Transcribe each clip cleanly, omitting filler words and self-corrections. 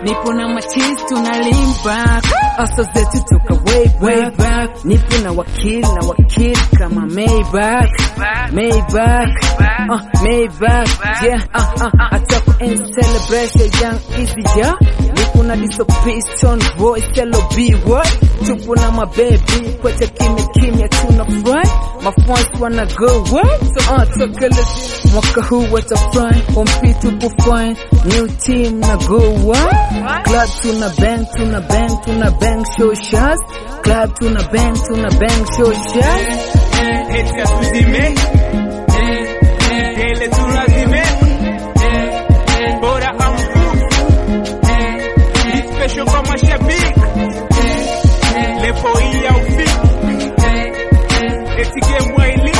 nipo na machizi tuna lean back, hustle zetu toka way back, nipo na wakili kama Maybach, yeah, atako in celebration young easy, yeah, nipo na diso piston boy cello B what, tupo na mababy kote kimya tuna fry, mafans wanna go what, so toka let's mwaka huu watafry, hompi tupo fine, new team na go what, club tuna bang show shots, club tuna bang show shots, heti ya tuzime, hele tunazime, bora amfu, ni special kwa mashabiki, lepo hii ya ufiki, heti game waili,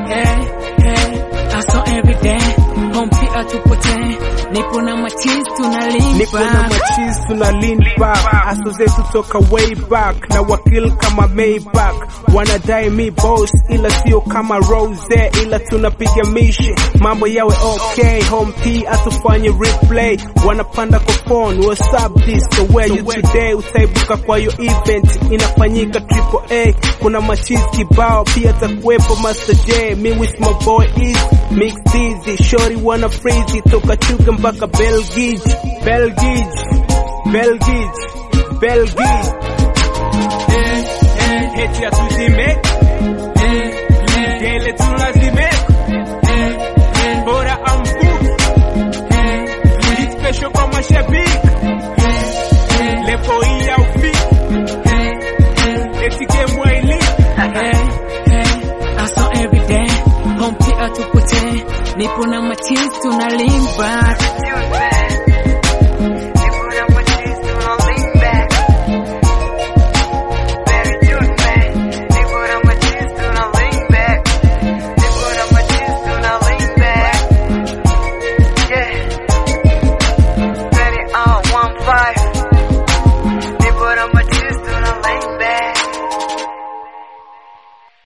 I saw every day, hompi atupotee, nipo na machizi tuna lean back, hustle zetu toka way back, na wakili kama Maybach, wanadai mi boss ila sio kama Rose, ila tunapiga mishi mambo yawe okay, home P atufanye replay, wanapanda kwa phone, what's up this, so where you today, utaibuka kwa yo event, inafanyika AAA, kuna machizi kibao, pia takuwepo Master J, me with my boy is Mix Dizzy, shorty wanna freeze, toka Chuga mpaka Belgiji, heti ya tuzime, hele tunazime, bora amfu, ni special kwa mashabiki, lepo hii ya ufiki, heti game waili, I saw every day, hompi atupotee, nipo na machizi tuna lean back.